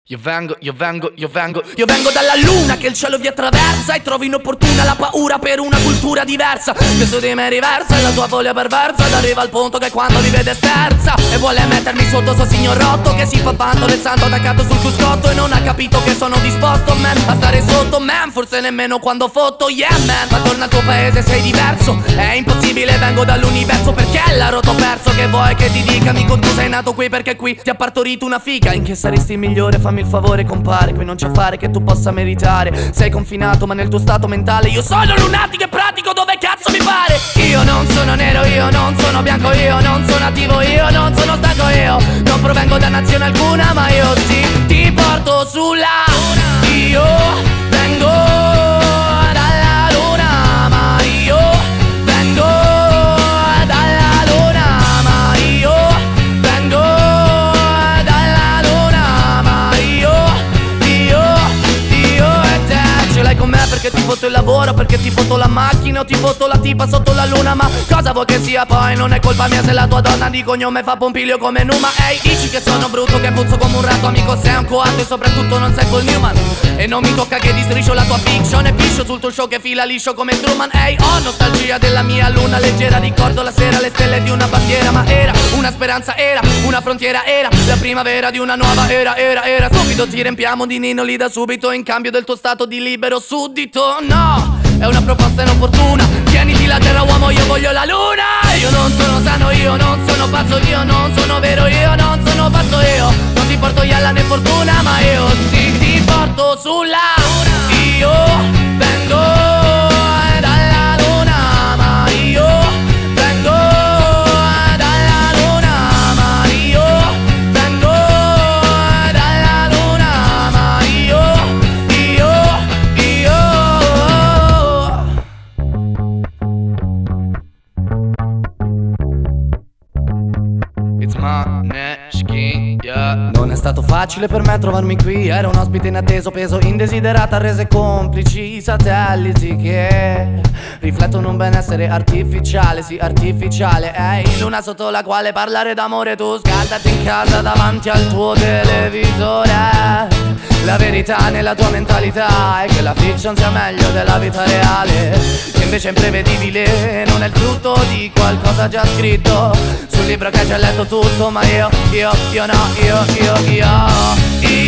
Io vengo dalla luna che il cielo vi attraversa e trovo inopportuna la paura per una cultura diversa che su di me riversa e la tua foglia perversa ed arriva al punto che quando mi vede sterza e vuole mettermi sotto suo signor rotto che si fa vanto del santo attaccato sul cruscotto e non ha capito che sono disposto, man, a stare sotto, man, forse nemmeno quando fotto, yeah, man. Ma torna al tuo paese, sei diverso, è impossibile, vengo dall'universo perché l'ha rotto perso. Che vuoi che ti dica, amico, tu sei nato qui perché qui ti ha partorito una figa. In che saresti il migliore, fammi il favore, compare, qui non c'è affare che tu possa meritare. Sei confinato ma nel tuo stato mentale io sono lunatico e pratico dove cazzo mi pare. Io non sono nero, io non sono bianco, io non sono attivo, io non sono stanco, io non provengo da nazione alcuna, ma io sì, ti porto sulla luna. Io vengo dalla luna, ma io vengo dalla luna, ma io vengo dalla luna, ma io e te. Ce l'hai con me perché ti foto il lavoro, perché ti foto la macchina o ti foto la tipa sotto la luna. Ma cosa vuoi che sia poi? Non è colpa mia se la tua donna di cognome fa Pompilio come Numa. Ehi, dici che sono brutto, che puzzo come un ratto, amico sei un coatto e soprattutto non sei Paul Newman. E non mi tocca che distriscio la tua fiction e piscio sul tuo show che fila liscio come Truman. Ehi, ho nostalgia della mia luna leggera, ricordo la sera le stelle di una bandiera. Ma era una speranza, era una frontiera, era la primavera di una nuova era. Subito ti riempiamo di ninoli da subito in cambio del tuo stato di libero suddito. No, è una proposta inopportuna, tieniti la terra uomo, io voglio la luna. Io non sono sano, io non sono pazzo, io non sono vero, io non sono pazzo, io non ti porto ialla né fortuna, ma io sì ti porto sulla luna. Io vengo dalla luna, ma io vengo dalla luna, ma io vengo dalla luna, ma io It's Maneskin, yeah. Non è stato facile per me trovarmi qui, ero un ospite inatteso, peso indesiderata, rese complici i satelliti che riflettono un benessere artificiale, sì artificiale. Ehi, luna sotto la quale parlare d'amore, tu scaldati in casa davanti al tuo televisore. La verità nella tua mentalità è che la fiction sia meglio della vita reale, che invece è imprevedibile, non è il frutto di qualcosa già scritto sul libro che hai già letto tutto. Ma io no, io